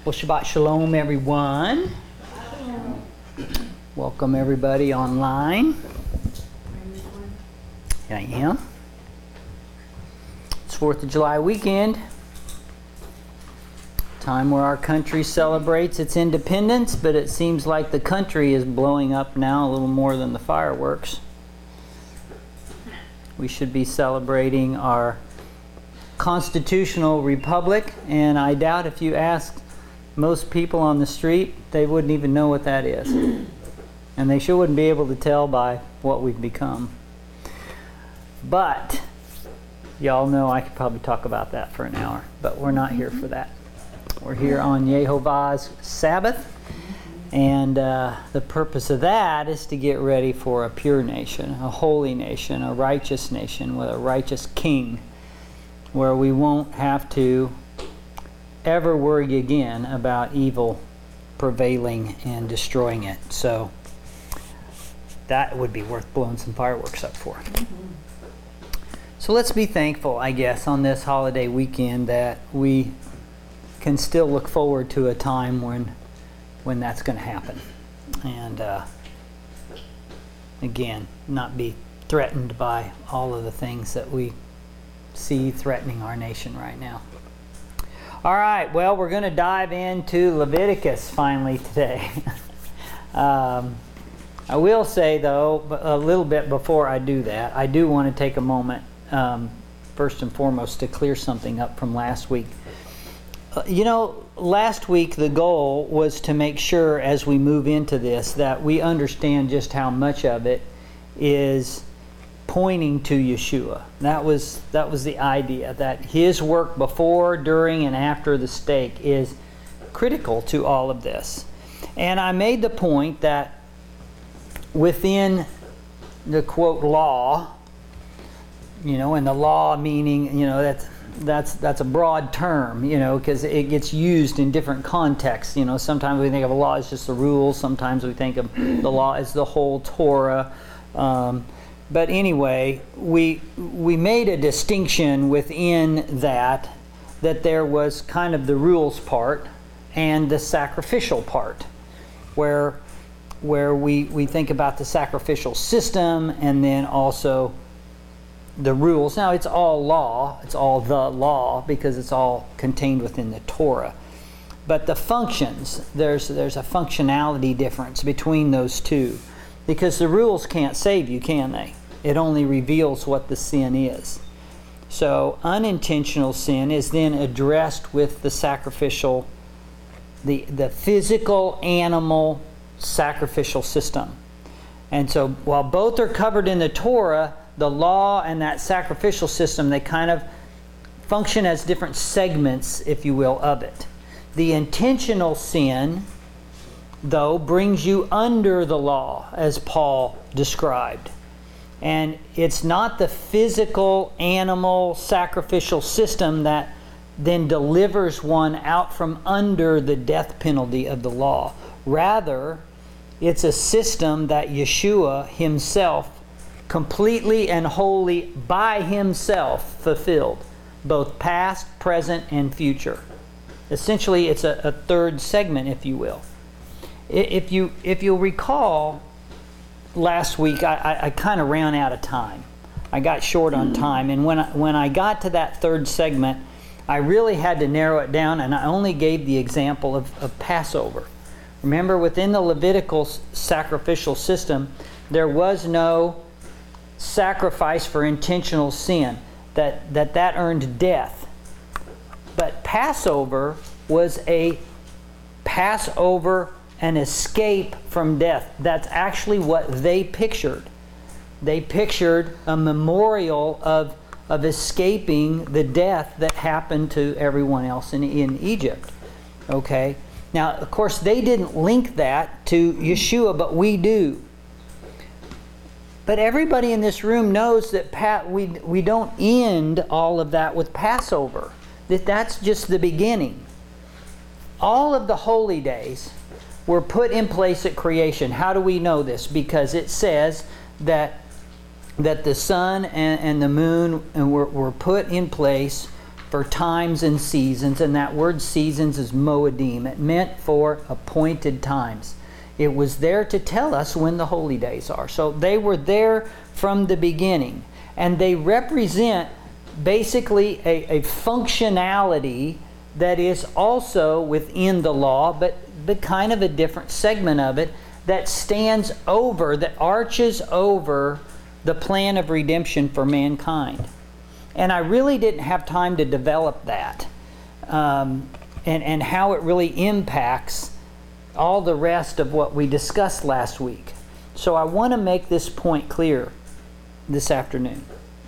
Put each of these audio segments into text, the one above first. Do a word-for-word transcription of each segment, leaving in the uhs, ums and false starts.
Well, Shabbat Shalom, everyone. Welcome, everybody online. I am. It's fourth of July weekend. Time where our country celebrates its independence, but it seems like the country is blowing up now a little more than the fireworks. We should be celebrating our constitutional republic, and I doubt if you asked most people on the street, they wouldn't even know what that is. And they sure wouldn't be able to tell by what we've become. But y'all know I could probably talk about that for an hour, but we're not here for that. We're here on Yehovah's Sabbath, and uh, the purpose of that is to get ready for a pure nation, a holy nation, a righteous nation with a righteous king, where we won't have to ever worry again about evil prevailing and destroying it. So that would be worth blowing some fireworks up for. Mm-hmm. So let's be thankful, I guess, on this holiday weekend that we can still look forward to a time when when that's going to happen. And uh, again, not be threatened by all of the things that we see threatening our nation right now. All right, well, we're going to dive into Leviticus finally today. um, I will say, though, a little bit before I do that, I do want to take a moment, um, first and foremost, to clear something up from last week. Uh, you know, last week the goal was to make sure as we move into this that we understand just how much of it is pointing to Yeshua. That was that was the idea, that his work before, during, and after the stake is critical to all of this. And I made the point that within the quote law, you know, and the law meaning, you know, that's that's that's a broad term, you know, because it gets used in different contexts. You know, sometimes we think of a law as just the rules. Sometimes we think of the law as the whole Torah. Um, But anyway, we we made a distinction within that, that there was kind of the rules part and the sacrificial part, where where we, we think about the sacrificial system and then also the rules. Now it's all law, it's all the law because it's all contained within the Torah. But the functions, there's there's a functionality difference between those two. Because the rules can't save you, can they? It only reveals what the sin is. So unintentional sin is then addressed with the sacrificial, the, the physical animal sacrificial system. And so while both are covered in the Torah, the law and that sacrificial system, they kind of function as different segments, if you will, of it. The intentional sin, though, brings you under the law, as Paul described. And it's not the physical, animal, sacrificial system that then delivers one out from under the death penalty of the law. Rather, it's a system that Yeshua himself, completely and wholly by himself, fulfilled, both past, present, and future. Essentially, it's a, a third segment, if you will. If you if you'll recall, last week I, I, I kind of ran out of time. I got short on time, and when I, when I got to that third segment, I really had to narrow it down, and I only gave the example of, of Passover. Remember, within the Levitical sacrificial system, there was no sacrifice for intentional sin, that that, that earned death. But Passover was a Passover, an escape from death. That's actually what they pictured. They pictured a memorial of, of escaping the death that happened to everyone else in, in Egypt. Okay? Now, of course, they didn't link that to Yeshua, but we do. But everybody in this room knows that Pat, we, we don't end all of that with Passover. That that's just the beginning. All of the holy days were put in place at creation. How do we know this? Because it says that that the sun and, and the moon were, were put in place for times and seasons, and that word seasons is moedim. It meant for appointed times. It was there to tell us when the holy days are. So they were there from the beginning. And they represent basically a, a functionality that is also within the law, but, but kind of a different segment of it that stands over, that arches over the plan of redemption for mankind. And I really didn't have time to develop that um, and, and how it really impacts all the rest of what we discussed last week. So I want to make this point clear this afternoon.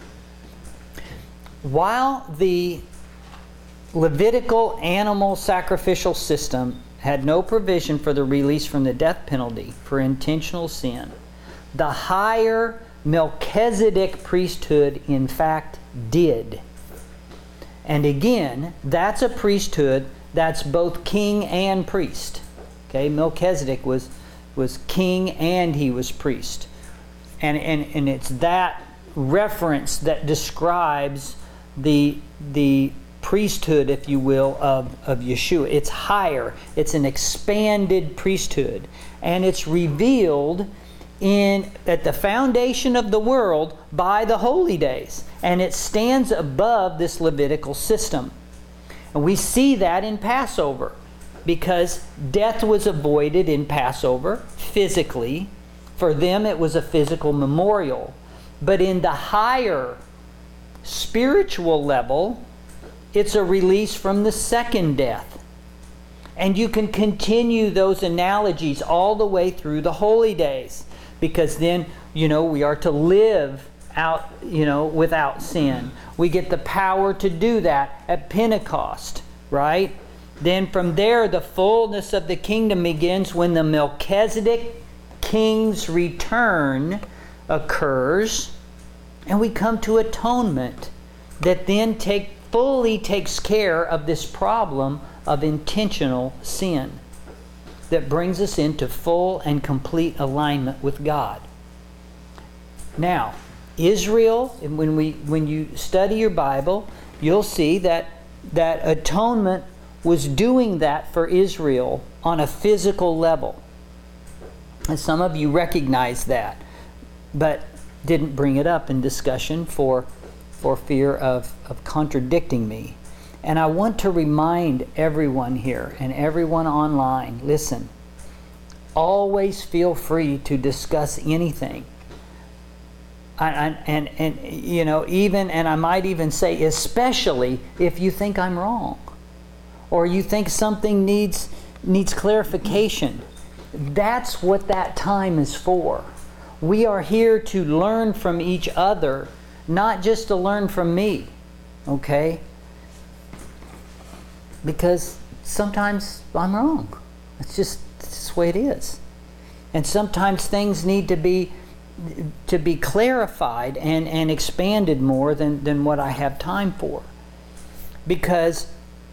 While the Levitical animal sacrificial system had no provision for the release from the death penalty for intentional sin, the higher Melchizedek priesthood in fact did. And again, that's a priesthood that's both king and priest. Okay, Melchizedek was was king and he was priest. And and, and it's that reference that describes the the priesthood, if you will, of, of Yeshua. It's higher. It's an expanded priesthood. And it's revealed in at the foundation of the world by the holy days. And it stands above this Levitical system. And we see that in Passover, because death was avoided in Passover physically. For them it was a physical memorial. But in the higher spiritual level, it's a release from the second death. And you can continue those analogies all the way through the holy days. Because then, you know, we are to live out, you know, without sin. We get the power to do that at Pentecost, right? Then from there, the fullness of the kingdom begins when the Melchizedek king's return occurs. And we come to atonement that then take, fully takes care of this problem of intentional sin that brings us into full and complete alignment with God. Now, Israel, and when we when you study your Bible, you'll see that that atonement was doing that for Israel on a physical level. And some of you recognize that, but didn't bring it up in discussion for for fear of, of contradicting me. And I want to remind everyone here and everyone online, listen, always feel free to discuss anything. And, and, and, you know, even, and I might even say, especially if you think I'm wrong, or you think something needs, needs clarification. That's what that time is for. We are here to learn from each other, not just to learn from me, okay? Because sometimes I'm wrong. It's just, it's just the way it is. And sometimes things need to be to be clarified and, and expanded more than, than what I have time for. Because,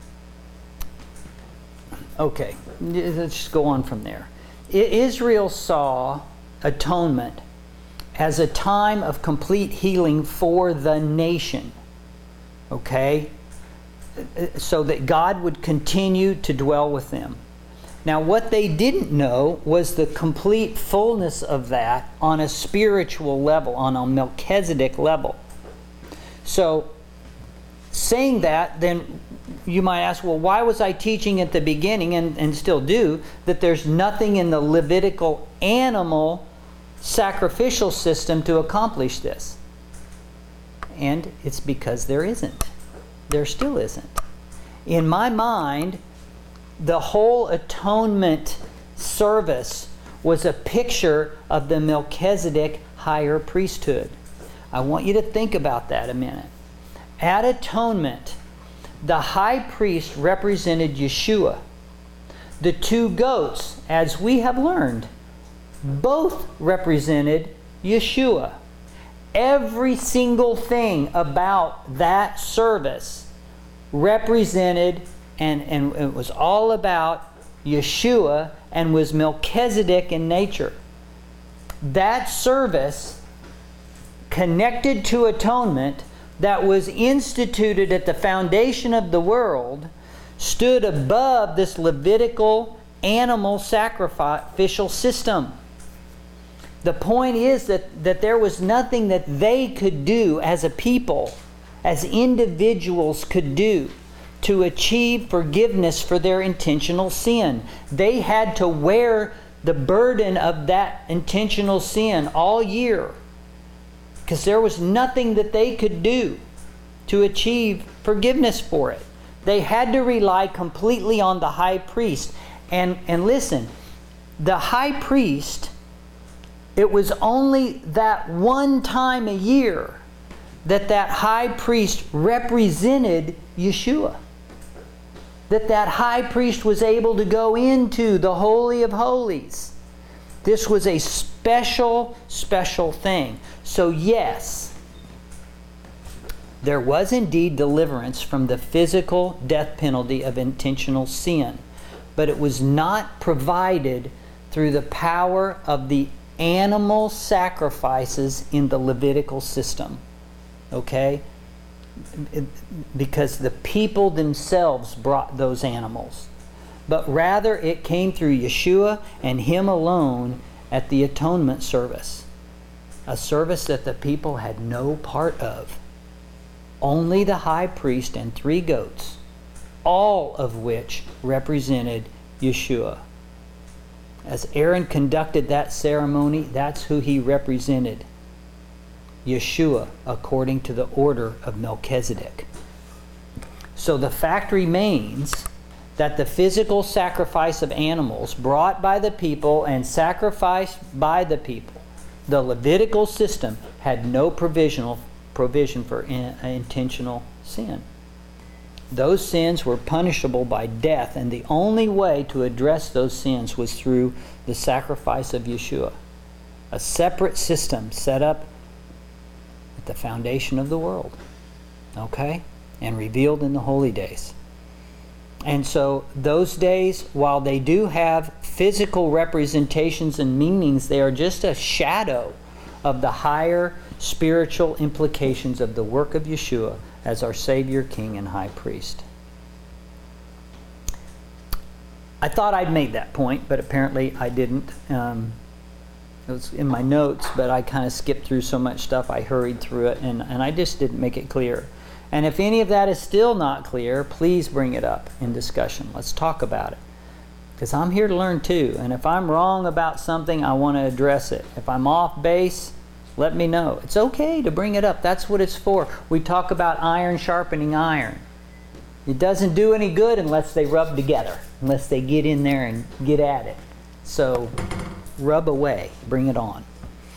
okay, let's just go on from there. Israel saw atonement as a time of complete healing for the nation. Okay? So that God would continue to dwell with them. Now, what they didn't know was the complete fullness of that on a spiritual level, on a Melchizedek level. So, saying that, then you might ask, well, why was I teaching at the beginning, and, and still do, that there's nothing in the Levitical animal sacrificial system to accomplish this? And it's because there isn't. There still isn't. In my mind, the whole atonement service was a picture of the Melchizedek higher priesthood. I want you to think about that a minute. At atonement, the high priest represented Yeshua. The two goats, as we have learned, both represented Yeshua. Every single thing about that service represented and, and it was all about Yeshua and was Melchizedek in nature. That service connected to atonement that was instituted at the foundation of the world stood above this Levitical animal sacrificial system. The point is that, that there was nothing that they could do as a people, as individuals could do, to achieve forgiveness for their intentional sin. They had to wear the burden of that intentional sin all year, because there was nothing that they could do to achieve forgiveness for it. They had to rely completely on the high priest. And, and listen, the high priest, it was only that one time a year that that high priest represented Yeshua. That that high priest was able to go into the Holy of Holies. This was a special, special thing. So yes, there was indeed deliverance from the physical death penalty of intentional sin, but it was not provided through the power of the animal sacrifices in the Levitical system. Okay? Because the people themselves brought those animals. But rather it came through Yeshua and Him alone at the atonement service. A service that the people had no part of. Only the high priest and three goats, all of which represented Yeshua. As Aaron conducted that ceremony, that's who he represented. Yeshua, according to the order of Melchizedek. So the fact remains that the physical sacrifice of animals brought by the people and sacrificed by the people, the Levitical system had no provisional provision for in, intentional sin. Those sins were punishable by death, and the only way to address those sins was through the sacrifice of Yeshua. A separate system set up at the foundation of the world. Okay? And revealed in the holy days. And so those days, while they do have physical representations and meanings, they are just a shadow of the higher spiritual implications of the work of Yeshua as our Savior, King, and High Priest. I thought I'd made that point, but apparently I didn't. Um, it was in my notes, but I kind of skipped through so much stuff, I hurried through it, and, and I just didn't make it clear. And if any of that is still not clear, please bring it up in discussion. Let's talk about it. Because I'm here to learn too. And if I'm wrong about something, I want to address it. If I'm off base, let me know. It's okay to bring it up. That's what it's for. We talk about iron sharpening iron. It doesn't do any good unless they rub together, unless they get in there and get at it. So rub away. Bring it on.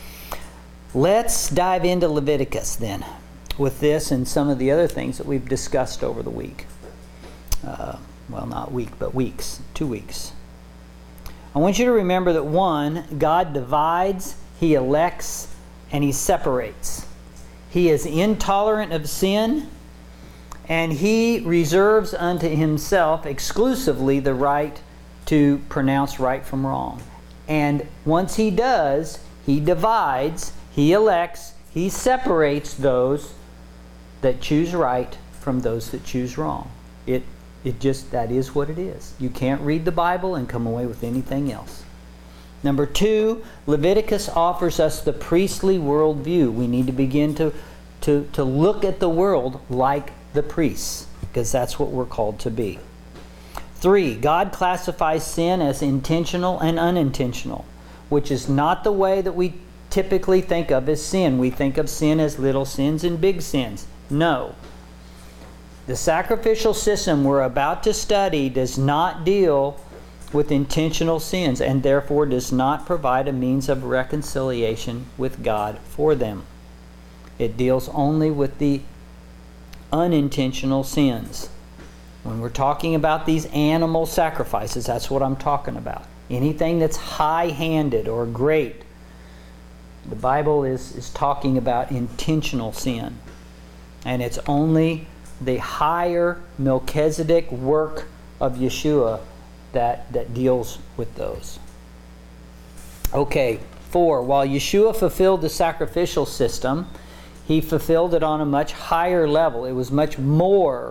Let's dive into Leviticus then, with this and some of the other things that we've discussed over the week. Uh, well, not week, but weeks. Two weeks. I want you to remember that one, God divides, He elects, and He separates. He is intolerant of sin, and He reserves unto Himself exclusively the right to pronounce right from wrong. And once He does, He divides, He elects, He separates those that choose right from those that choose wrong. It it just, that is what it is. You can't read the Bible and come away with anything else. Number two, Leviticus offers us the priestly worldview. We need to begin to, to, to look at the world like the priests, because that's what we're called to be. Three, God classifies sin as intentional and unintentional, which is not the way that we typically think of as sin. We think of sin as little sins and big sins. No. The sacrificial system we're about to study does not deal with intentional sins, and therefore does not provide a means of reconciliation with God for them. It deals only with the unintentional sins. When we're talking about these animal sacrifices, that's what I'm talking about. Anything that's high-handed or great, the Bible is, is talking about intentional sin. And it's only the higher Melchizedek work of Yeshua that, that deals with those. Okay, four. While Yeshua fulfilled the sacrificial system, He fulfilled it on a much higher level. It was much more,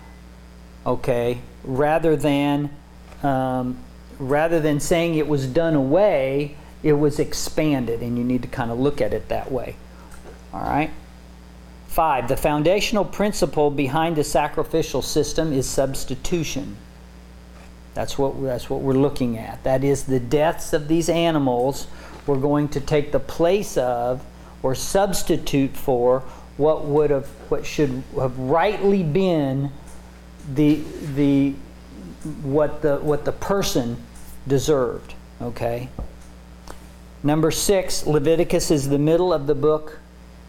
okay, rather than um, rather than saying it was done away, it was expanded, and you need to kind of look at it that way. All right. Five, the foundational principle behind the sacrificial system is substitution. That's what, that's what we're looking at. That is, the deaths of these animals were going to take the place of or substitute for what would have, what should have rightly been the the what the what the person deserved. Okay. Number six, Leviticus is the middle of the book.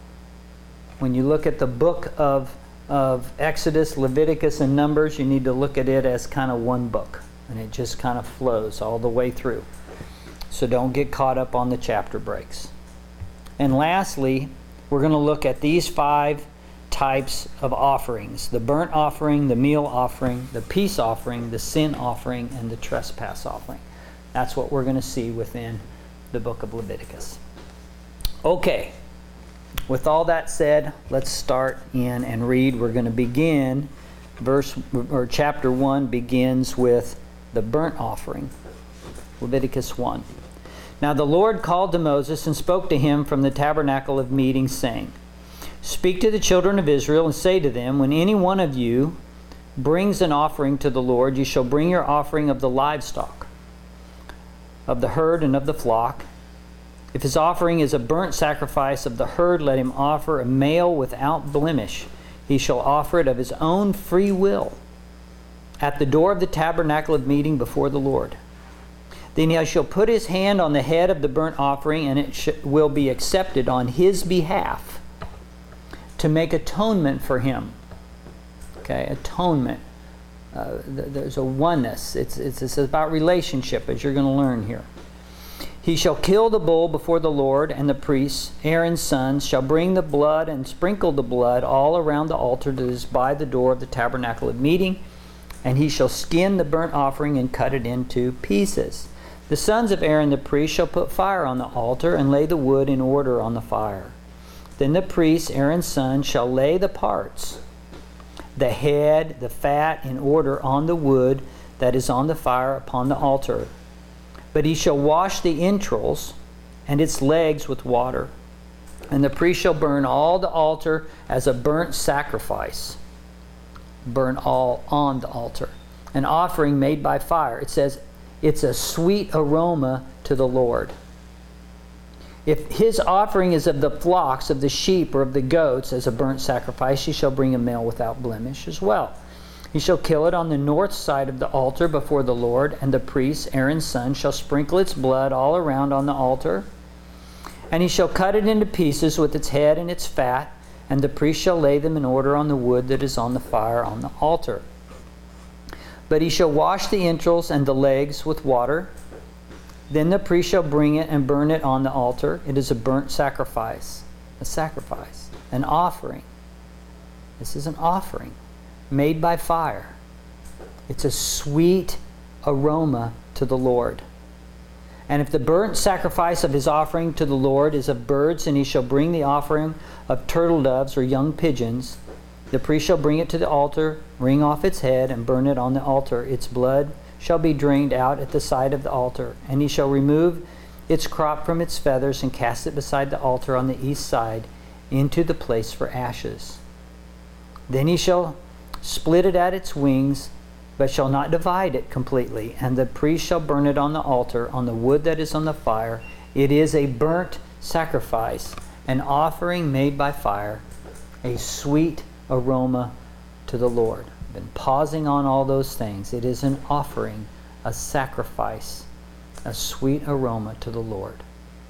When you look at the book of, of Exodus, Leviticus, and Numbers, you need to look at it as kind of one book. And it just kind of flows all the way through. So don't get caught up on the chapter breaks. And lastly, we're going to look at these five types of offerings. The burnt offering, the meal offering, the peace offering, the sin offering, and the trespass offering. That's what we're going to see within the book of Leviticus. Okay. With all that said, let's start in and read. We're going to begin, verse or chapter one begins with the burnt offering. Leviticus one. Now the Lord called to Moses and spoke to him from the tabernacle of meeting, saying, Speak to the children of Israel and say to them, When any one of you brings an offering to the Lord, you shall bring your offering of the livestock, of the herd and of the flock. If his offering is a burnt sacrifice of the herd, let him offer a male without blemish. He shall offer it of his own free will at the door of the tabernacle of meeting before the Lord. Then he shall put his hand on the head of the burnt offering, and it sh- will be accepted on his behalf to make atonement for him. Okay, atonement. Uh, th- there's a oneness. It's, it's, it's about relationship, as you're going to learn here. He shall kill the bull before the Lord, and the priests, Aaron's sons, shall bring the blood and sprinkle the blood all around the altar that is by the door of the tabernacle of meeting, and he shall skin the burnt offering and cut it into pieces. The sons of Aaron the priest shall put fire on the altar and lay the wood in order on the fire. Then the priests, Aaron's sons, shall lay the parts, the head, the fat, in order on the wood that is on the fire upon the altar. But he shall wash the entrails and its legs with water. And the priest shall burn all the altar as a burnt sacrifice. Burn all on the altar. An offering made by fire. It says it's a sweet aroma to the Lord. If his offering is of the flocks, of the sheep, or of the goats as a burnt sacrifice, he shall bring a male without blemish as well. He shall kill it on the north side of the altar before the Lord, and the priest, Aaron's son, shall sprinkle its blood all around on the altar. And he shall cut it into pieces with its head and its fat, and the priest shall lay them in order on the wood that is on the fire on the altar. But he shall wash the entrails and the legs with water. Then the priest shall bring it and burn it on the altar. It is a burnt sacrifice, a sacrifice, an offering. This is an offering made by fire. It's a sweet aroma to the Lord. And if the burnt sacrifice of his offering to the Lord is of birds, and he shall bring the offering of turtle doves or young pigeons, the priest shall bring it to the altar, wring off its head, and burn it on the altar. Its blood shall be drained out at the side of the altar, and he shall remove its crop from its feathers and cast it beside the altar on the east side into the place for ashes. Then he shall split it at its wings, but shall not divide it completely. And the priest shall burn it on the altar, on the wood that is on the fire. It is a burnt sacrifice, an offering made by fire, a sweet aroma to the Lord. I've been pausing on all those things. It is an offering, a sacrifice, a sweet aroma to the Lord.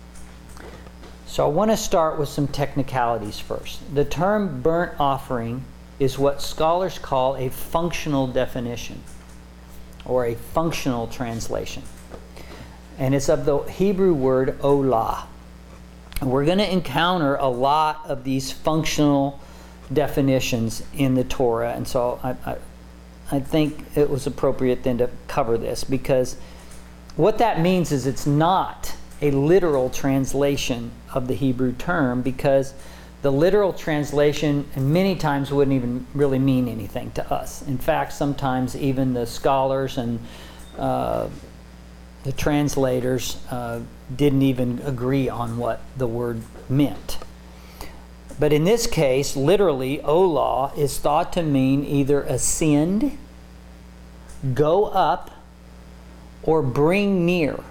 So I want to start with some technicalities first. The term burnt offering is what scholars call a functional definition or a functional translation. And it's of the Hebrew word olah. And we're going to encounter a lot of these functional definitions in the Torah. And so I, I, I think it was appropriate then to cover this, because what that means is it's not a literal translation of the Hebrew term, because the literal translation, and many times wouldn't even really mean anything to us. In fact, sometimes even the scholars and uh, the translators uh, didn't even agree on what the word meant. But in this case, literally, olah is thought to mean either ascend, go up, or bring near.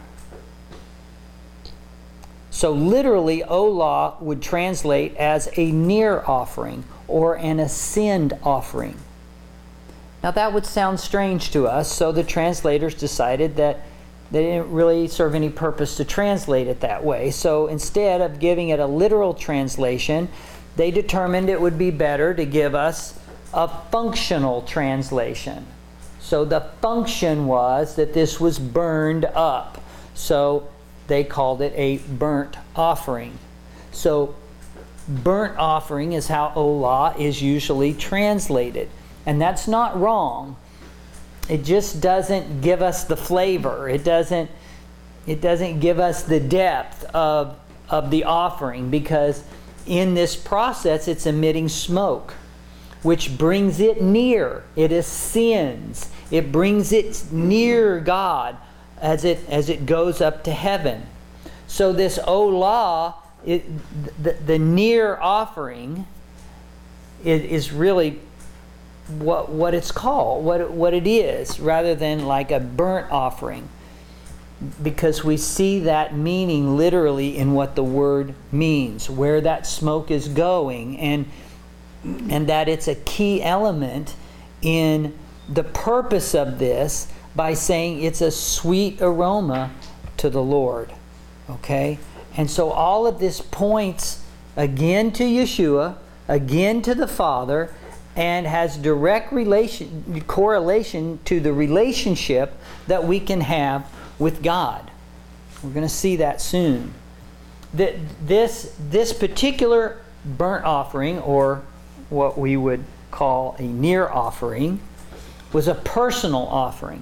So literally, olah would translate as a near offering or an ascend offering. Now that would sound strange to us, so the translators decided that they didn't really serve any purpose to translate it that way. So instead of giving it a literal translation, they determined it would be better to give us a functional translation. So the function was that this was burned up. So they called it a burnt offering. So burnt offering is how olah is usually translated. And that's not wrong. It just doesn't give us the flavor. It doesn't, it doesn't give us the depth of, of the offering, because in this process it's emitting smoke, which brings it near. It ascends. It brings it near God as it as it goes up to heaven. So this olah, it, the, the near offering, it is really what what it's called, what what it is, rather than like a burnt offering, because we see that meaning literally in what the word means, where that smoke is going, and and that it's a key element in the purpose of this, by saying it's a sweet aroma to the Lord. Okay? And so all of this points again to Yeshua, again to the Father, and has direct relation, correlation to the relationship that we can have with God. We're going to see that soon. That this, this particular burnt offering, or what we would call a near offering, was a personal offering.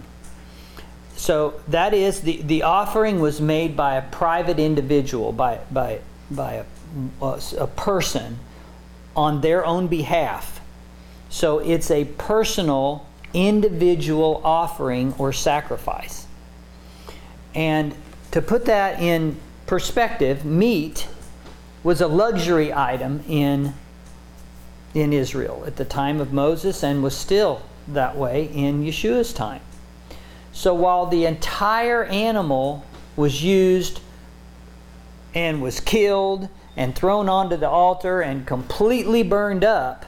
So that is, the, the offering was made by a private individual, by, by, by a, a person on their own behalf. So it's a personal, individual offering or sacrifice. And to put that in perspective, meat was a luxury item in, in Israel at the time of Moses, and was still that way in Yeshua's time. So while the entire animal was used and was killed and thrown onto the altar and completely burned up,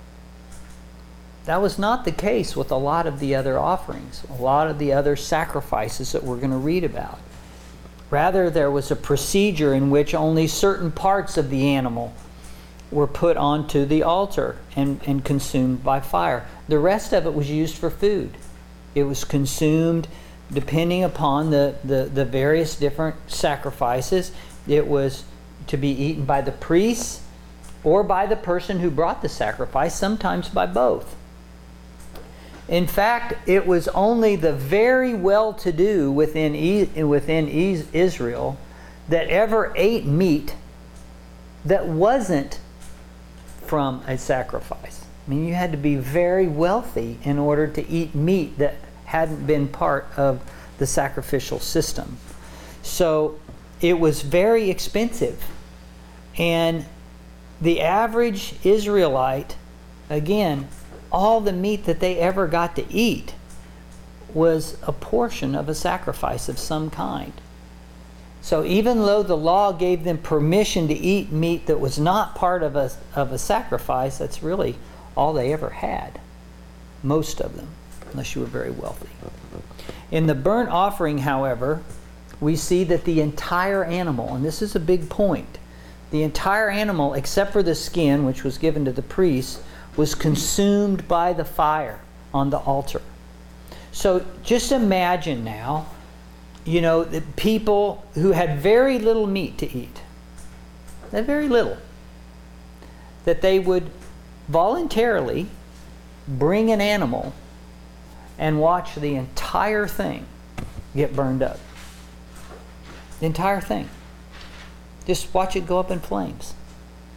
that was not the case with a lot of the other offerings, a lot of the other sacrifices that we're going to read about. Rather, there was a procedure in which only certain parts of the animal were put onto the altar and, and consumed by fire. The rest of it was used for food. It was consumed depending upon the, the, the various different sacrifices. It was to be eaten by the priests or by the person who brought the sacrifice, sometimes by both. In fact, it was only the very well-to-do within, within Israel that ever ate meat that wasn't from a sacrifice. I mean, you had to be very wealthy in order to eat meat that hadn't been part of the sacrificial system. So it was very expensive. And the average Israelite, again, all the meat that they ever got to eat was a portion of a sacrifice of some kind. So even though the law gave them permission to eat meat that was not part of a, of a sacrifice, that's really all they ever had. Most of them, unless you were very wealthy. In the burnt offering, however, we see that the entire animal, and this is a big point, the entire animal, except for the skin, which was given to the priests, was consumed by the fire on the altar. So just imagine now, you know, the people who had very little meat to eat, they had very little, that they would voluntarily bring an animal and watch the entire thing get burned up. The entire thing. Just watch it go up in flames.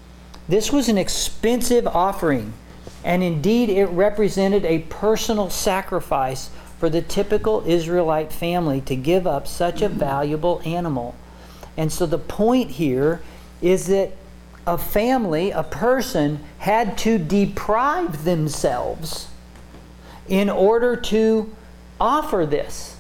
This was an expensive offering, and indeed it represented a personal sacrifice for the typical Israelite family to give up such a valuable animal. And so the point here is that a family, a person, had to deprive themselves in order to offer this.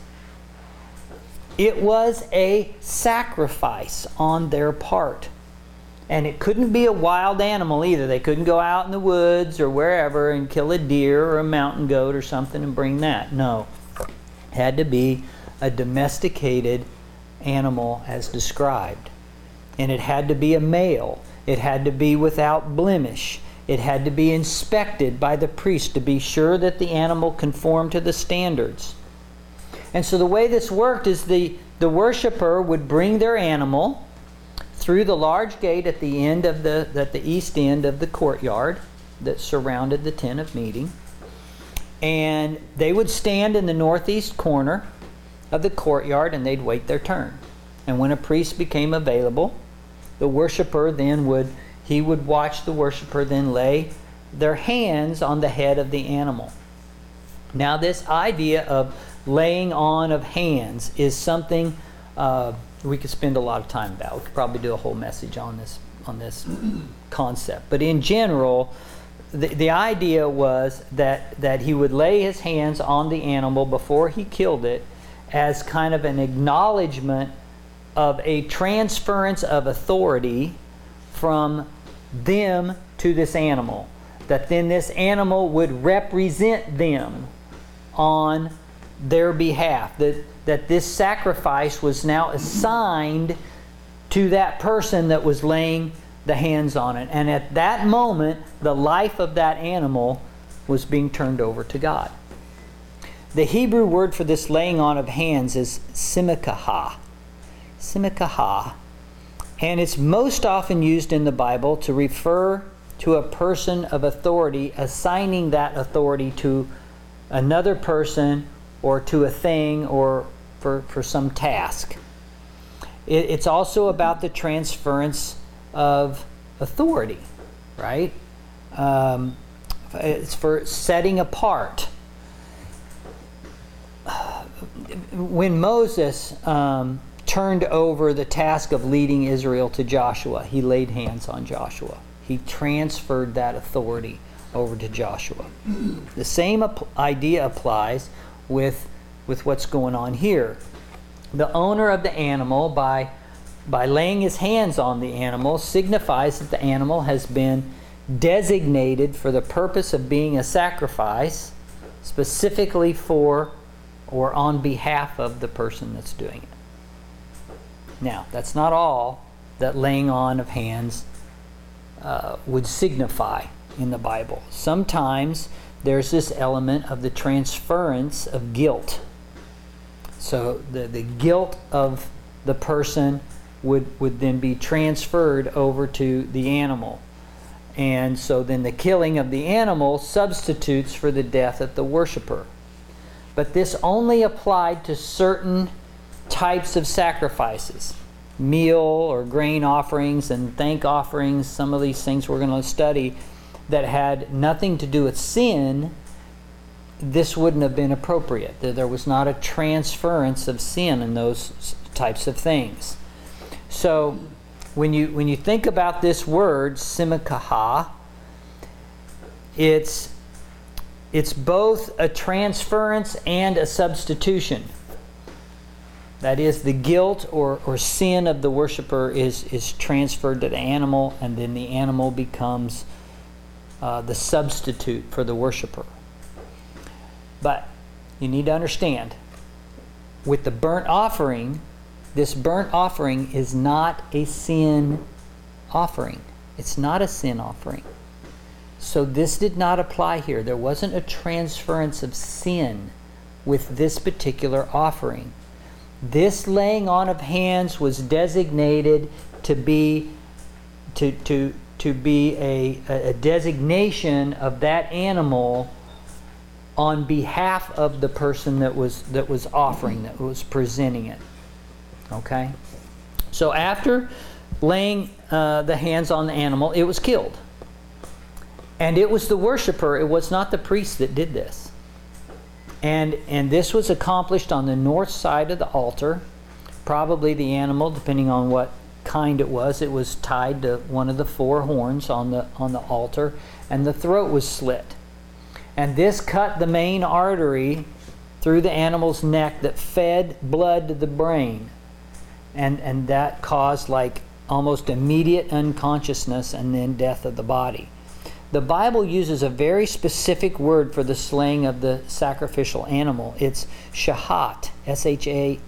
It was a sacrifice on their part. And it couldn't be a wild animal either. They couldn't go out in the woods or wherever and kill a deer or a mountain goat or something and bring that. No. It had to be a domesticated animal as described. And it had to be a male. It had to be without blemish. It had to be inspected by the priest to be sure that the animal conformed to the standards. And so the way this worked is the, the worshiper would bring their animal through the large gate at the end of the at the east end of the courtyard that surrounded the tent of meeting, and they would stand in the northeast corner of the courtyard and they'd wait their turn. And when a priest became available, the worshiper then would he would watch the worshiper then lay their hands on the head of the animal. Now, this idea of laying on of hands is something uh, we could spend a lot of time about. We could probably do a whole message on this on this concept. But in general, the, the idea was that, that he would lay his hands on the animal before he killed it as kind of an acknowledgement of a transference of authority from them to this animal. That then this animal would represent them on their behalf. That that this sacrifice was now assigned to that person that was laying the hands on it. And at that moment, the life of that animal was being turned over to God. The Hebrew word for this laying on of hands is simikah. Simikah. And it's most often used in the Bible to refer to a person of authority, assigning that authority to another person or to a thing or for, for some task. It, it's also about the transference of authority, right? Um, it's for setting apart. When Moses um, turned over the task of leading Israel to Joshua, he laid hands on Joshua. He transferred that authority over to Joshua. The same ap- idea applies with, with what's going on here. The owner of the animal, by, by laying his hands on the animal, signifies that the animal has been designated for the purpose of being a sacrifice, specifically for or on behalf of the person that's doing it. Now, that's not all that laying on of hands uh, would signify in the Bible. Sometimes there's this element of the transference of guilt. So the, the guilt of the person would, would then be transferred over to the animal. And so then the killing of the animal substitutes for the death of the worshiper. But this only applied to certain types of sacrifices. Meal or grain offerings and thank offerings, some of these things we're going to study that had nothing to do with sin, this wouldn't have been appropriate. There was not a transference of sin in those types of things. So when you when you think about this word, simikah, it's it's both a transference and a substitution. That is, the guilt or, or sin of the worshiper is, is transferred to the animal, and then the animal becomes uh, the substitute for the worshiper. But you need to understand, with the burnt offering, this burnt offering is not a sin offering. It's not a sin offering. So this did not apply here. There wasn't a transference of sin with this particular offering. This laying on of hands was designated to be to to to be a, a designation of that animal on behalf of the person that was that was offering, that was presenting it. Okay? So after laying uh, the hands on the animal, it was killed. And it was the worshiper, it was not the priest that did this. And, and this was accomplished on the north side of the altar. Probably the animal, depending on what kind it was, it was tied to one of the four horns on the, on the altar, and the throat was slit. And this cut the main artery through the animal's neck that fed blood to the brain. And, and that caused like almost immediate unconsciousness and then death of the body. The Bible uses a very specific word for the slaying of the sacrificial animal. It's shahat, S H A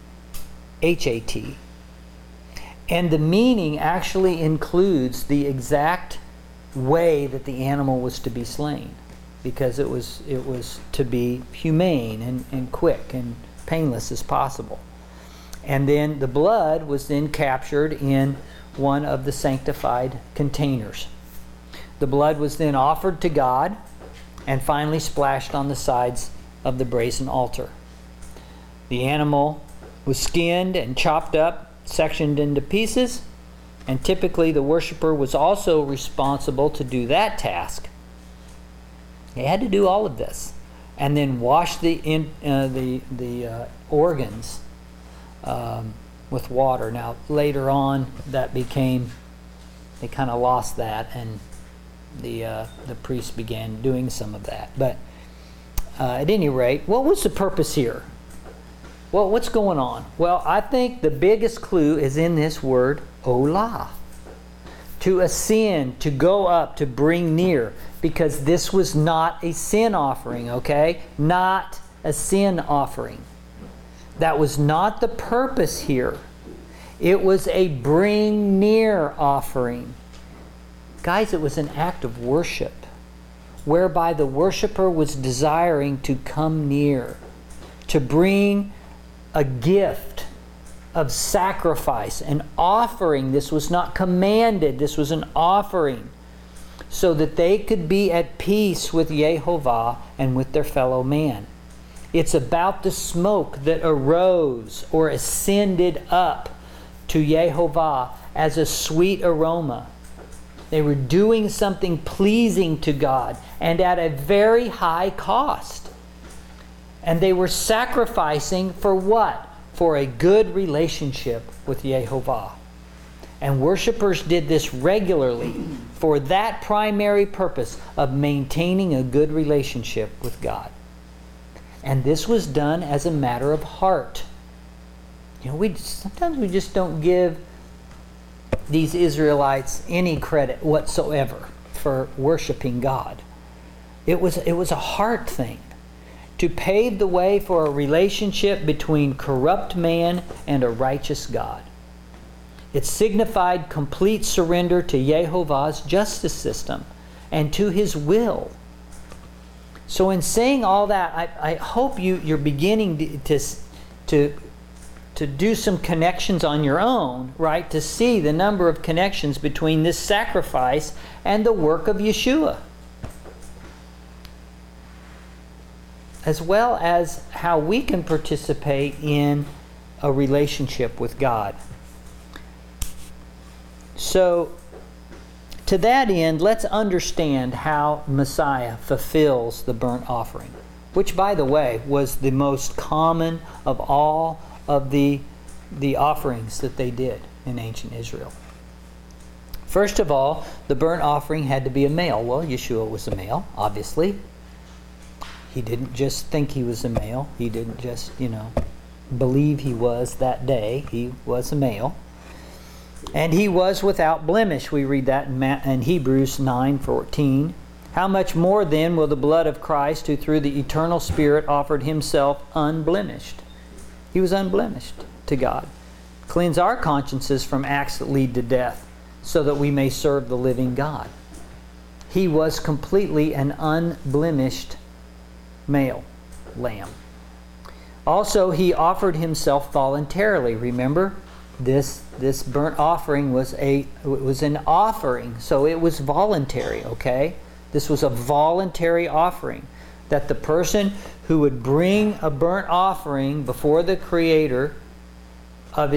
H A T. And the meaning actually includes the exact way that the animal was to be slain, because it was, it was to be humane and, and quick and painless as possible. And then the blood was then captured in one of the sanctified containers. The blood was then offered to God and finally splashed on the sides of the brazen altar. The animal was skinned and chopped up, sectioned into pieces, and typically the worshiper was also responsible to do that task. They had to do all of this, and then wash the in, uh, the the uh, organs um, with water. Now later on, that became, they kind of lost that, and the uh, the priest began doing some of that. But uh, at any rate, what was the purpose here? Well, what's going on? Well, I think the biggest clue is in this word, olah. To ascend, to go up, to bring near. Because this was not a sin offering, okay? Not a sin offering. That was not the purpose here. It was a bring near offering. Guys, it was an act of worship, whereby the worshiper was desiring to come near, to bring a gift of sacrifice, an offering. This was not commanded, this was an offering, so that they could be at peace with Yehovah and with their fellow man. It's about the smoke that arose or ascended up to Yehovah as a sweet aroma. They were doing something pleasing to God and at a very high cost. And they were sacrificing for what? For a good relationship with Yehovah. And worshipers did this regularly for that primary purpose of maintaining a good relationship with God. And this was done as a matter of heart. You know, we sometimes we just don't give these Israelites any credit whatsoever for worshiping God. It was, it was a heart thing, to pave the way for a relationship between corrupt man and a righteous God. It signified complete surrender to Yehovah's justice system and to His will. So in saying all that, I, I hope you, you're beginning to, to, to do some connections on your own, right? To see the number of connections between this sacrifice and the work of Yeshua, as well as how we can participate in a relationship with God. So, to that end, let's understand how Messiah fulfills the burnt offering, which, by the way, was the most common of all of the, the offerings that they did in ancient Israel. First of all, the burnt offering had to be a male. Well, Yeshua was a male, obviously. He didn't just think he was a male. He didn't just, you know, believe he was that day. He was a male. And he was without blemish. We read that in, Ma- in Hebrews nine fourteen. How much more then will the blood of Christ, who through the eternal Spirit offered himself unblemished? He was unblemished to God. Cleanse our consciences from acts that lead to death, so that we may serve the living God. He was completely an unblemished male lamb. Also, he offered himself voluntarily. Remember, this this burnt offering was a it was an offering, so it was voluntary. Okay, this was a voluntary offering, that the person who would bring a burnt offering before the Creator of his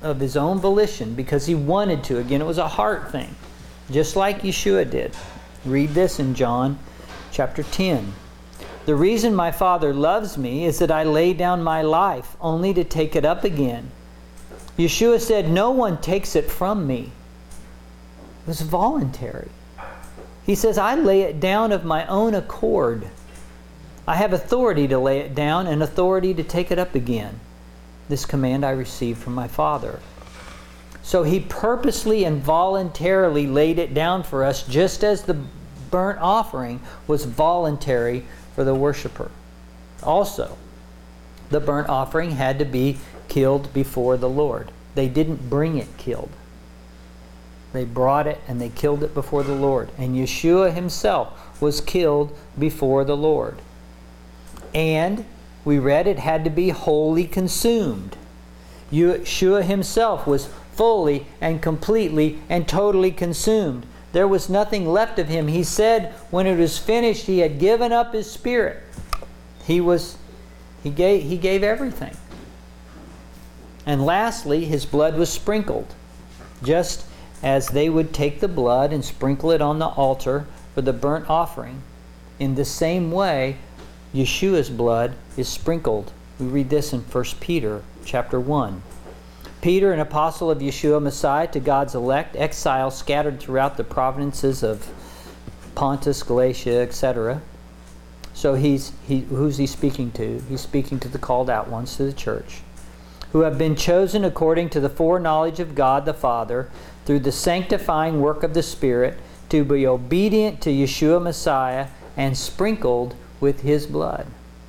of his own volition because he wanted to. Again, it was a heart thing, just like Yeshua did. Read this in John chapter ten. The reason my Father loves me is that I lay down my life only to take it up again. Yeshua said, no one takes it from me. It was voluntary. He says, I lay it down of my own accord. I have authority to lay it down and authority to take it up again. This command I received from my Father. So he purposely and voluntarily laid it down for us, just as the burnt offering was voluntary for the worshiper. Also, the burnt offering had to be killed before the Lord. They didn't bring it killed. They brought it and they killed it before the Lord. And Yeshua himself was killed before the Lord. And we read it had to be wholly consumed. Yeshua himself was fully and completely and totally consumed. There was nothing left of him. He said when it was finished, he had given up his spirit. He was, he gave, he gave everything. And lastly, his blood was sprinkled, just as they would take the blood and sprinkle it on the altar for the burnt offering. In the same way, Yeshua's blood is sprinkled. We read this in First Peter chapter one. Peter, an apostle of Yeshua Messiah to God's elect, exiles scattered throughout the provinces of Pontus, Galatia, et cetera. So he's he who's he speaking to? He's speaking to the called out ones, to the church, who have been chosen according to the foreknowledge of God the Father through the sanctifying work of the Spirit to be obedient to Yeshua Messiah and sprinkled with his blood.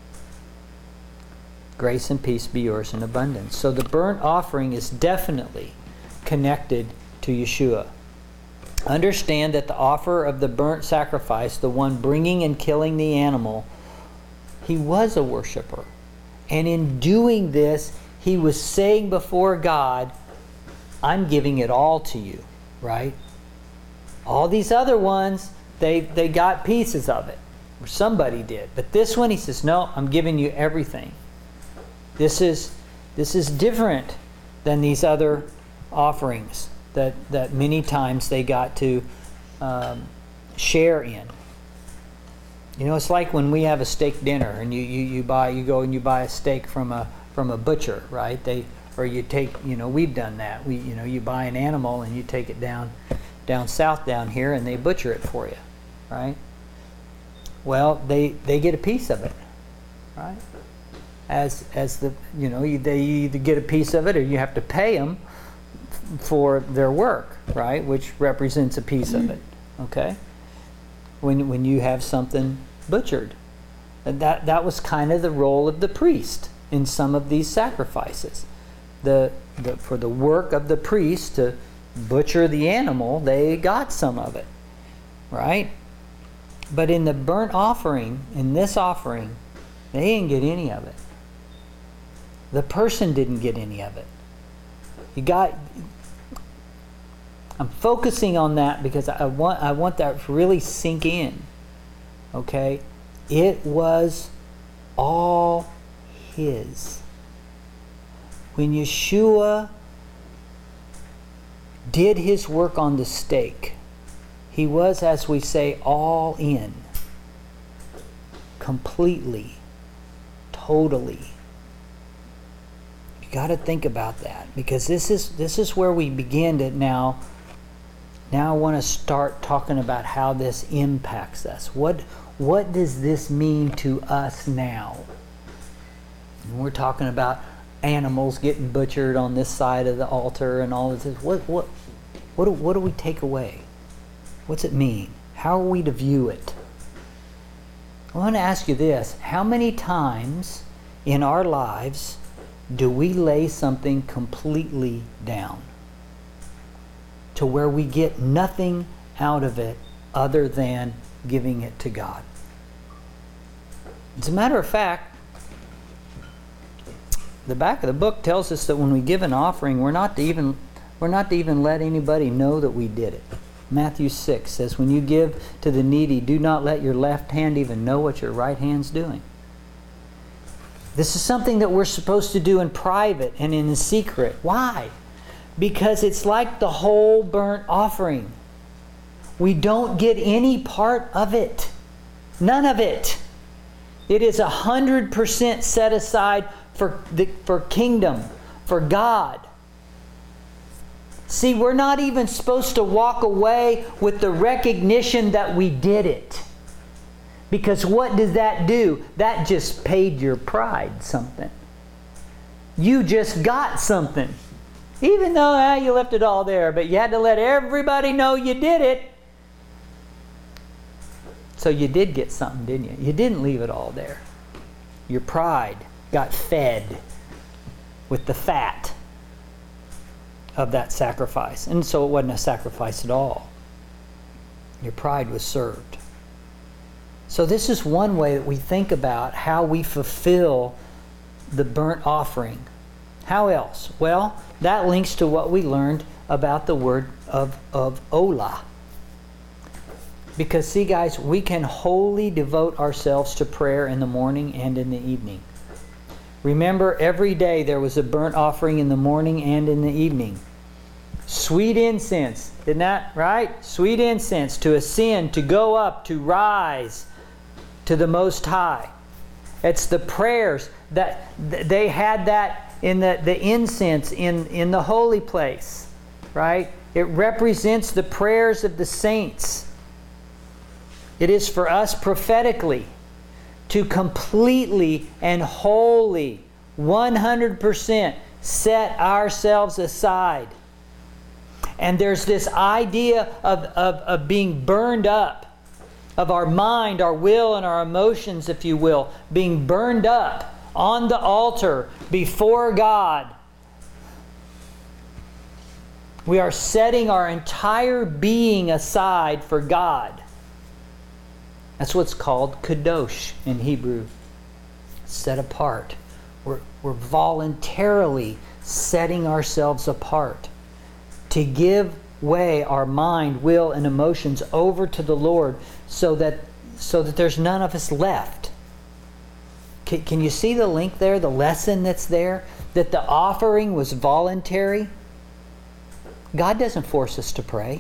Grace and peace be yours in abundance. So the burnt offering is definitely connected to Yeshua. Understand that the offer of the burnt sacrifice, the one bringing and killing the animal, he was a worshiper. And in doing this, he was saying before God, I'm giving it all to you, right? All these other ones, they, they got pieces of it, or somebody did. But this one, he says, no, I'm giving you everything. This is, this is different than these other offerings that, that many times they got to um, share in. You know, it's like when we have a steak dinner and you, you, you buy you go and you buy a steak from a from a butcher, right? They or you take, you know, we've done that. We you know, you buy an animal and you take it down down south down here and they butcher it for you, right? Well, they they get a piece of it, right? As as the you know you, they either get a piece of it or you have to pay them for their work, right? Which represents a piece of it. Okay. When when you have something butchered, and that that was kind of the role of the priest in some of these sacrifices. The the for the work of the priest to butcher the animal, they got some of it, right? But in the burnt offering, in this offering, they didn't get any of it. The person didn't get any of it. You got. I'm focusing on that because I want I want that to really sink in. Okay? It was all his. When Yeshua did his work on the stake, he was, as we say, all in. Completely. Totally. You got to think about that, because this is this is where we begin to now Now I want to start talking about how this impacts us. What what does this mean to us now? And we're talking about animals getting butchered on this side of the altar and all of this. What what what do, what do we take away? What's it mean? How are we to view it? I want to ask you this: how many times in our lives do we lay something completely down to where we get nothing out of it other than giving it to God? As a matter of fact, the back of the book tells us that when we give an offering, we're not to even we're not to even let anybody know that we did it. Matthew six says, when you give to the needy, do not let your left hand even know what your right hand's doing. This is something that we're supposed to do in private and in secret. Why? because it's like the whole burnt offering. We don't get any part of it. None of it. It is a hundred percent set aside for the for kingdom, for God. See, we're not even supposed to walk away with the recognition that we did it. Because what does that do? That just paid your pride something. You just got something. Even though eh, you left it all there, but you had to let everybody know you did it. So you did get something, didn't you? You didn't leave it all there. Your pride got fed with the fat of that sacrifice. And so it wasn't a sacrifice at all. Your pride was served. So this is one way that we think about how we fulfill the burnt offering. How else? Well, that links to what we learned about the word of, of Olah. Because see guys, we can wholly devote ourselves to prayer in the morning and in the evening. Remember, every day there was a burnt offering in the morning and in the evening. Sweet incense, isn't that right? Sweet incense to ascend, to go up, to rise to the Most High. It's the prayers that they had that in the, the incense in, in the holy place, right? It represents the prayers of the saints. It is for us prophetically to completely and wholly, one hundred percent set ourselves aside. And there's this idea of, of, of being burned up, of our mind, our will, and our emotions, if you will, being burned up on the altar before God. We are setting our entire being aside for God. That's what's called kadosh in Hebrew. Set apart. We're, we're voluntarily setting ourselves apart to give way our mind, will, and emotions over to the Lord so that, so that there's none of us left. Can, can you see the link there, the lesson that's there? That the offering was voluntary? God doesn't force us to pray.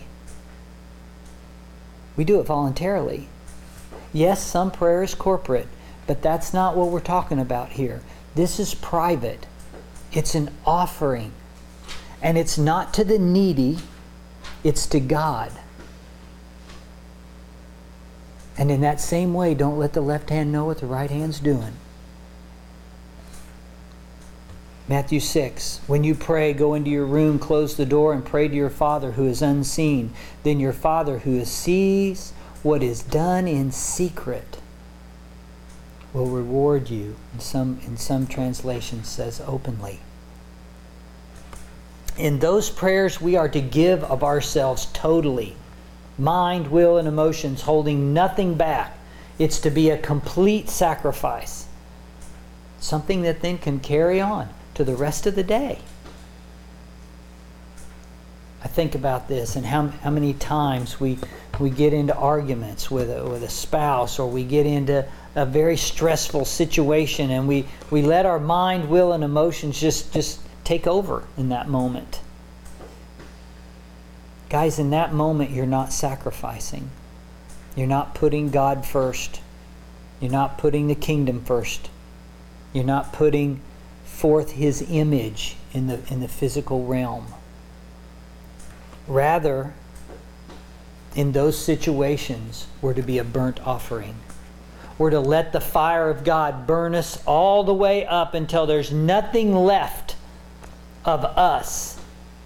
We do it voluntarily. Yes, some prayer is corporate, but that's not what we're talking about here. This is private. It's an offering. And it's not to the needy, it's to God. And in that same way, don't let the left hand know what the right hand's doing. Matthew six, when you pray, go into your room, close the door, and pray to your Father who is unseen. Then your Father who sees what is done in secret will reward you. In some, in some translations says openly. In those prayers, we are to give of ourselves totally. Mind, will, and emotions, holding nothing back. It's to be a complete sacrifice. Something that then can carry on to the rest of the day. I think about this and how, how many times we, we get into arguments with a, with a spouse, or we get into a very stressful situation, and we, we let our mind, will, and emotions just, just take over in that moment. Guys, in that moment, you're not sacrificing. You're not putting God first. You're not putting the kingdom first. You're not putting forth His image in the, in the physical realm. Rather, in those situations, we're to be a burnt offering. We're to let the fire of God burn us all the way up until there's nothing left of us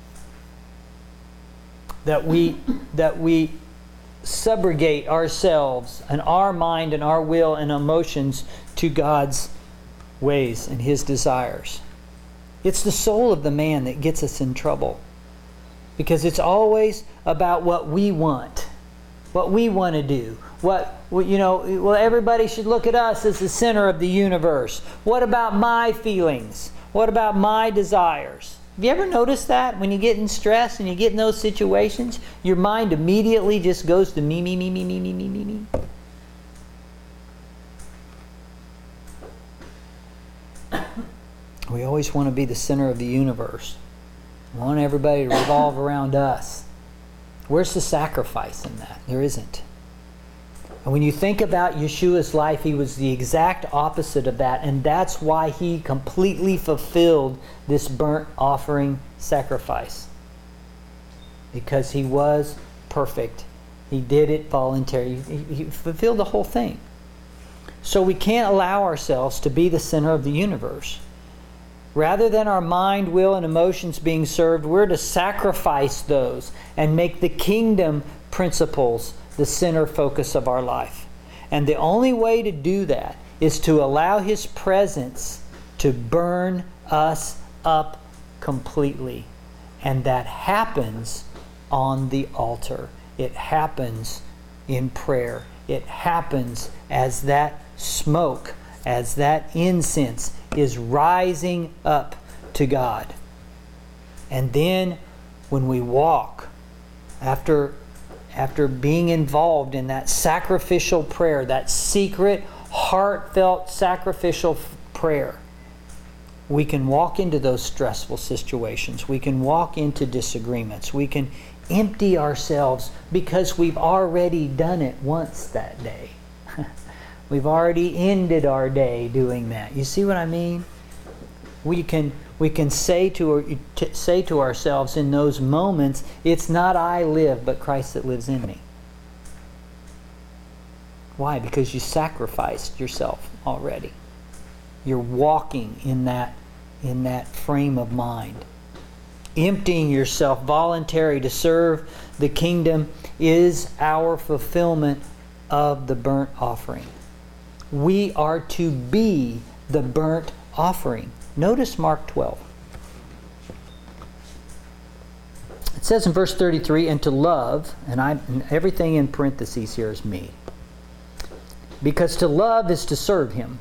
that we that we subrogate ourselves and our mind and our will and emotions to God's ways and His desires. It's the soul of the man that gets us in trouble, because it's always about what we want, what we want to do. What, you know, well, everybody should look at us as the center of the universe. What about my feelings? What about my desires? Have you ever noticed that when you get in stress and you get in those situations, your mind immediately just goes to me, me, me, me, me, me, me, me, me? We always want to be the center of the universe. We want everybody to revolve around us. Where's the sacrifice in that? There isn't. And when you think about Yeshua's life, he was the exact opposite of that. And that's why he completely fulfilled this burnt offering sacrifice. Because he was perfect. He did it voluntarily. He, he fulfilled the whole thing. So we can't allow ourselves to be the center of the universe. Rather than our mind, will, and emotions being served, we're to sacrifice those and make the kingdom principles the center focus of our life. And the only way to do that is to allow His presence to burn us up completely. And that happens on the altar. It happens in prayer. It happens as that smoke, as that incense is rising up to God. And then when we walk, after, after being involved in that sacrificial prayer, that secret, heartfelt, sacrificial f- prayer, we can walk into those stressful situations. We can walk into disagreements. We can empty ourselves because we've already done it once that day. We've already ended our day doing that. You see what I mean? We can we can say to, to say to ourselves in those moments, it's not I live, but Christ that lives in me. Why? Because you sacrificed yourself already. You're walking in that in that frame of mind. Emptying yourself voluntary to serve the kingdom is our fulfillment of the burnt offering. We are to be the burnt offering. Notice Mark twelve. It says in verse thirty-three, and to love, and I and everything in parentheses here is me. Because to love is to serve Him.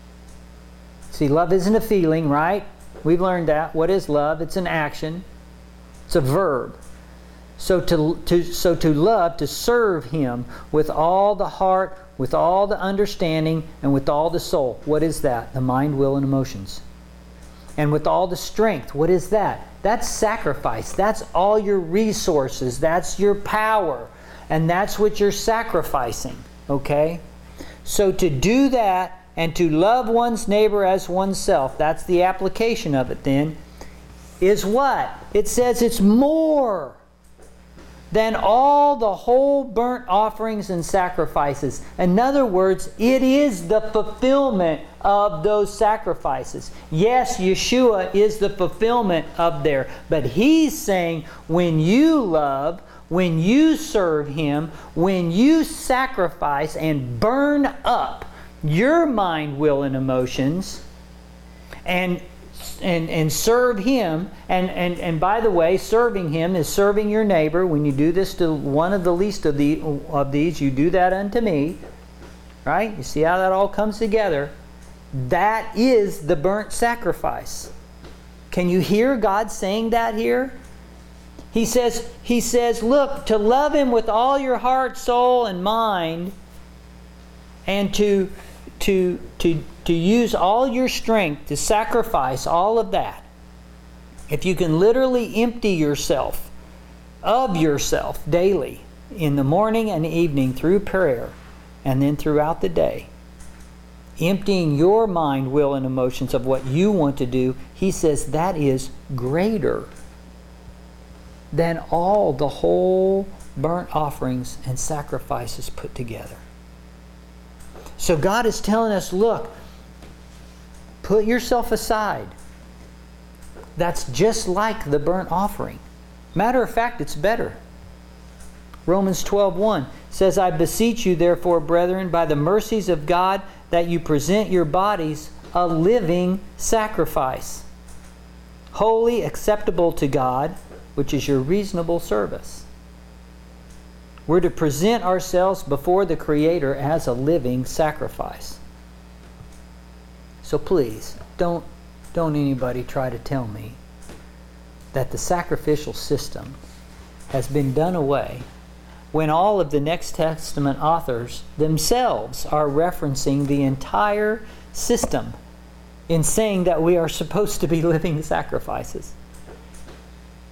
See, love isn't a feeling, right? We've learned that. What is love? It's an action. It's a verb. So to, to, so to love, to serve Him with all the heart, with all the understanding, and with all the soul. What is that? The mind, will, and emotions. And with all the strength. What is that? That's sacrifice. That's all your resources. That's your power. And that's what you're sacrificing. Okay? So to do that and to love one's neighbor as oneself, that's the application of it then, is what? It says it's more than all the whole burnt offerings and sacrifices. In other words, it is the fulfillment of those sacrifices. Yes, Yeshua is the fulfillment of there. But He's saying when you love, when you serve Him, when you sacrifice and burn up your mind, will, and emotions, and and and serve Him, and, and, and by the way, serving Him is serving your neighbor. When you do this to one of the least of the of these, you do that unto me. Right? You see how that all comes together? That is the burnt sacrifice. Can you hear God saying that here? He says, He says, look, to love Him with all your heart, soul, and mind, and to to to to use all your strength to sacrifice all of that. If you can literally empty yourself of yourself daily in the morning and evening through prayer and then throughout the day, emptying your mind, will, and emotions of what you want to do, He says that is greater than all the whole burnt offerings and sacrifices put together. So God is telling us, look, put yourself aside. That's just like the burnt offering. Matter of fact, it's better. Romans twelve one says, I beseech you therefore, brethren, by the mercies of God, that you present your bodies a living sacrifice, holy, acceptable to God, which is your reasonable service. We're to present ourselves before the Creator as a living sacrifice. So please, don't, don't anybody try to tell me that the sacrificial system has been done away when all of the Next Testament authors themselves are referencing the entire system in saying that we are supposed to be living sacrifices.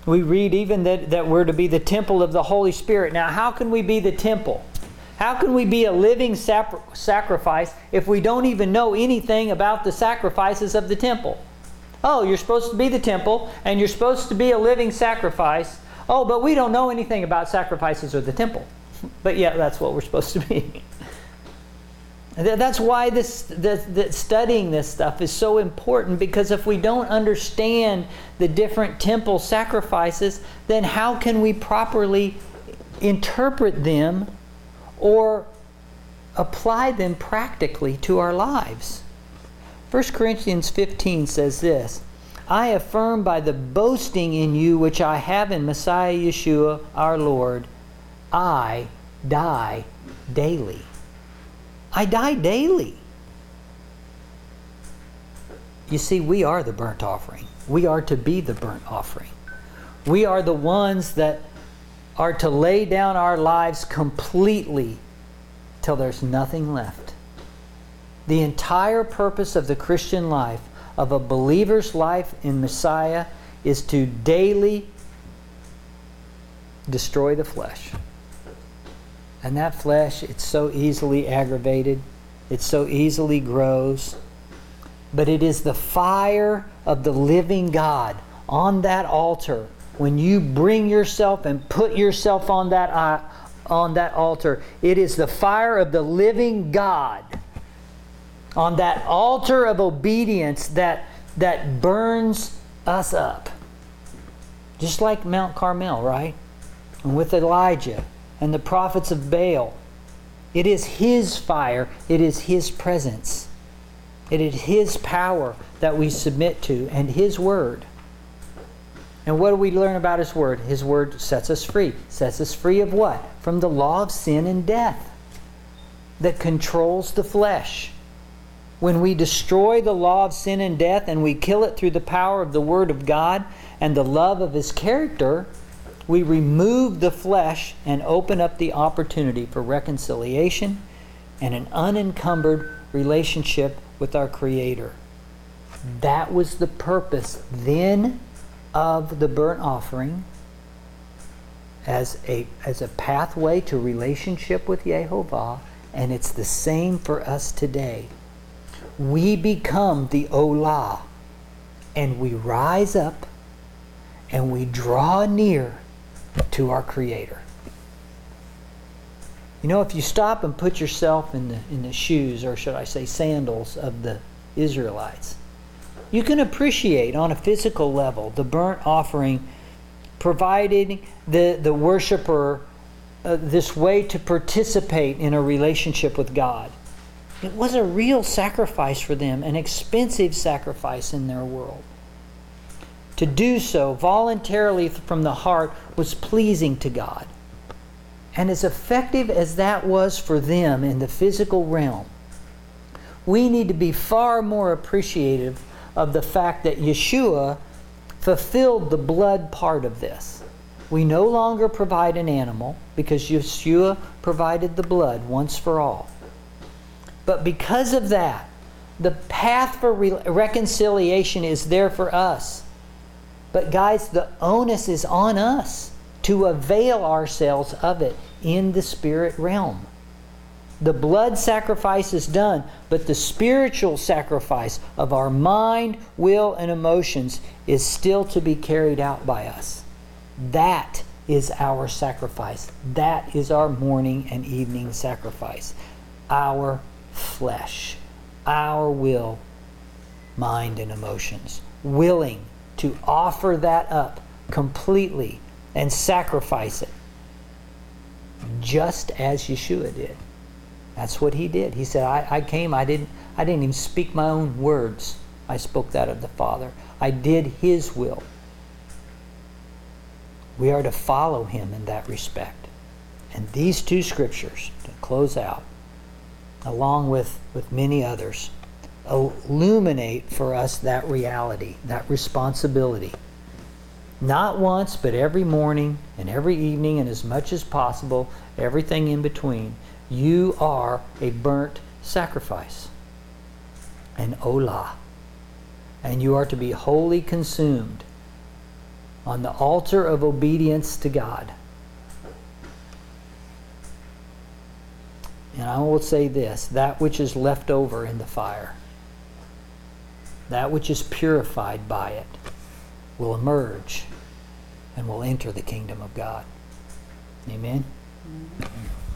We read even that, that we're to be the temple of the Holy Spirit. Now, how can we be the temple? How can we be a living sap- sacrifice if we don't even know anything about the sacrifices of the temple? Oh, you're supposed to be the temple, and you're supposed to be a living sacrifice. Oh, but we don't know anything about sacrifices or the temple. But yeah, that's what we're supposed to be. That's why this, the, the studying this stuff is so important, because if we don't understand the different temple sacrifices, then how can we properly interpret them or apply them practically to our lives? First Corinthians fifteen says this, I affirm by the boasting in you which I have in Messiah Yeshua our Lord, I die daily. I die daily. You see, we are the burnt offering. We are to be the burnt offering. We are the ones that are to lay down our lives completely till there's nothing left. The entire purpose of the Christian life, of a believer's life in Messiah, is to daily destroy the flesh. And that flesh, it's so easily aggravated. It so easily grows. But it is the fire of the living God on that altar. When you bring yourself and put yourself on that, uh, on that altar, it is the fire of the living God on that altar of obedience that, that burns us up. Just like Mount Carmel, right? And with Elijah and the prophets of Baal. It is His fire. It is His presence. It is His power that we submit to, and His Word. And what do we learn about His Word? His Word sets us free. Sets us free of what? From the law of sin and death that controls the flesh. When we destroy the law of sin and death and we kill it through the power of the Word of God and the love of His character, we remove the flesh and open up the opportunity for reconciliation and an unencumbered relationship with our Creator. That was the purpose then of the burnt offering, as a, as a pathway to relationship with Yehovah, and it's the same for us today. We become the Olah, and we rise up and we draw near to our Creator. You know, if you stop and put yourself in the, in the shoes, or should I say sandals, of the Israelites, you can appreciate on a physical level the burnt offering providing the, the worshiper uh, this way to participate in a relationship with God. It was a real sacrifice for them, an expensive sacrifice in their world. To do so voluntarily from the heart was pleasing to God. And as effective as that was for them in the physical realm, we need to be far more appreciative of the fact that Yeshua fulfilled the blood part of this. We no longer provide an animal because Yeshua provided the blood once for all. But because of that, the path for re- reconciliation is there for us. But guys, the onus is on us to avail ourselves of it in the spirit realm. The blood sacrifice is done, but the spiritual sacrifice of our mind, will, and emotions is still to be carried out by us. That is our sacrifice. That is our morning and evening sacrifice. Our flesh, our will, mind, and emotions. Willing to offer that up completely and sacrifice it, just as Yeshua did. That's what He did. He said, I, I came, I didn't, I didn't even speak my own words. I spoke that of the Father. I did His will. We are to follow Him in that respect. And these two scriptures, to close out, along with, with many others, illuminate for us that reality, that responsibility. Not once, but every morning and every evening, and as much as possible, everything in between. You are a burnt sacrifice, an olah, and you are to be wholly consumed on the altar of obedience to God. And I will say this, that which is left over in the fire, that which is purified by it, will emerge and will enter the kingdom of God. Amen? Mm-hmm.